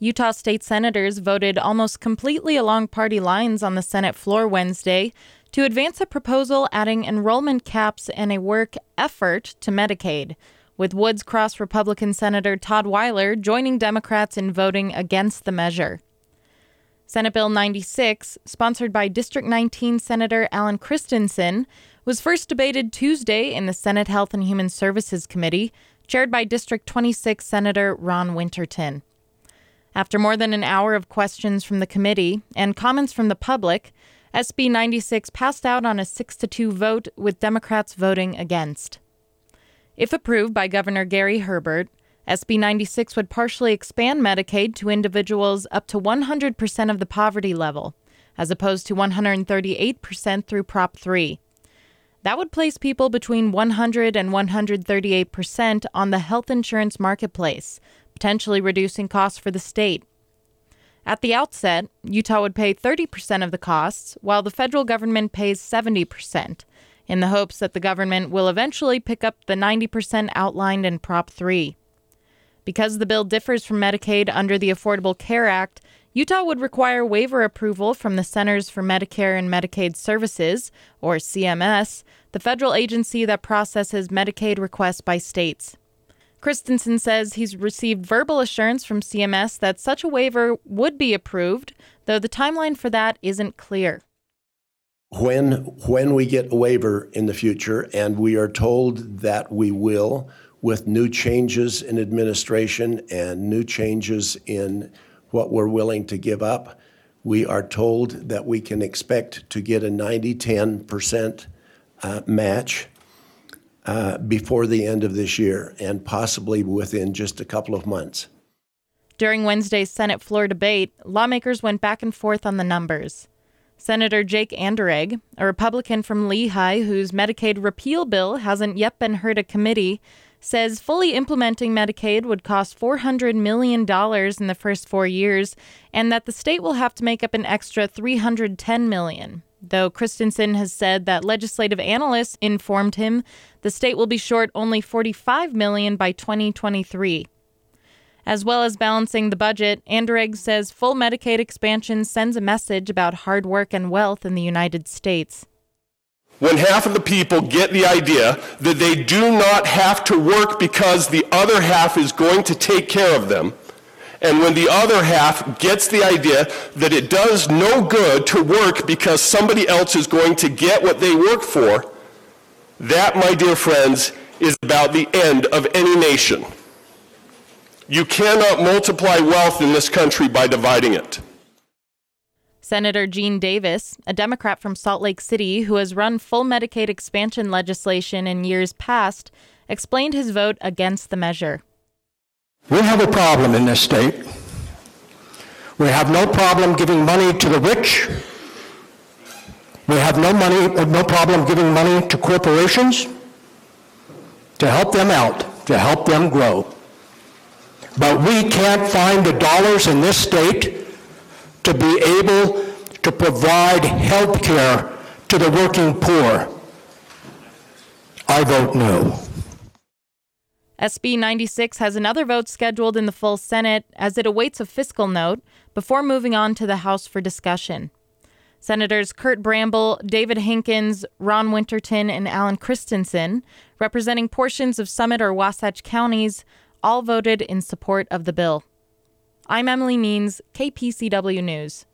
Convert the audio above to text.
Utah state senators voted almost completely along party lines on the Senate floor Wednesday to advance a proposal adding enrollment caps and a work effort to Medicaid, with Woods Cross Republican Senator Todd Weiler joining Democrats in voting against the measure. Senate Bill 96, sponsored by District 19 Senator Alan Christensen, was first debated Tuesday in the Senate Health and Human Services Committee, chaired by District 26 Senator Ron Winterton. After more than an hour of questions from the committee and comments from the public, SB 96 passed out on a 6-2 vote, with Democrats voting against. If approved by Governor Gary Herbert, SB 96 would partially expand Medicaid to individuals up to 100% of the poverty level, as opposed to 138% through Prop 3. That would place people between 100 and 138% on the health insurance marketplace, potentially reducing costs for the state. At the outset, Utah would pay 30% of the costs, while the federal government pays 70%, in the hopes that the government will eventually pick up the 90% outlined in Prop 3. Because the bill differs from Medicaid under the Affordable Care Act, Utah would require waiver approval from the Centers for Medicare and Medicaid Services, or CMS, the federal agency that processes Medicaid requests by states. Christensen says he's received verbal assurance from CMS that such a waiver would be approved, though the timeline for that isn't clear. When we get a waiver in the future, and we are told that we will, with new changes in administration and new changes in what we're willing to give up, we are told that we can expect to get a 90-10% match before the end of this year, and possibly within just a couple of months. During Wednesday's Senate floor debate, lawmakers went back and forth on the numbers. Senator Jake Anderegg, a Republican from Lehigh whose Medicaid repeal bill hasn't yet been heard at committee, says fully implementing Medicaid would cost $400 million in the first 4 years, and that the state will have to make up an extra $310 million. Though Christensen has said that legislative analysts informed him the state will be short only $45 million by 2023. As well as balancing the budget, Anderegg says full Medicaid expansion sends a message about hard work and wealth in the United States. When half of the people get the idea that they do not have to work because the other half is going to take care of them, and when the other half gets the idea that it does no good to work because somebody else is going to get what they work for, that, my dear friends, is about the end of any nation. You cannot multiply wealth in this country by dividing it. Senator Gene Davis, a Democrat from Salt Lake City who has run full Medicaid expansion legislation in years past, explained his vote against the measure. We have a problem in this state. We have no problem giving money to the rich. We have no problem giving money to corporations to help them out, to help them grow. But we can't find the dollars in this state to be able to provide health care to the working poor. I vote no. SB 96 has another vote scheduled in the full Senate as it awaits a fiscal note before moving on to the House for discussion. Senators Kurt Bramble, David Hinkins, Ron Winterton, and Alan Christensen, representing portions of Summit or Wasatch counties, all voted in support of the bill. I'm Emily Means, KPCW News.